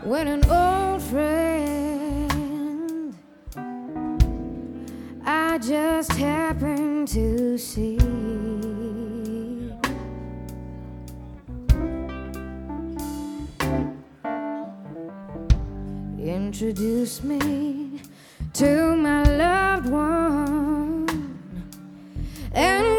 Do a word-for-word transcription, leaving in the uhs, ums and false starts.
when an old friend I just happened to see introduced me to my loved one, and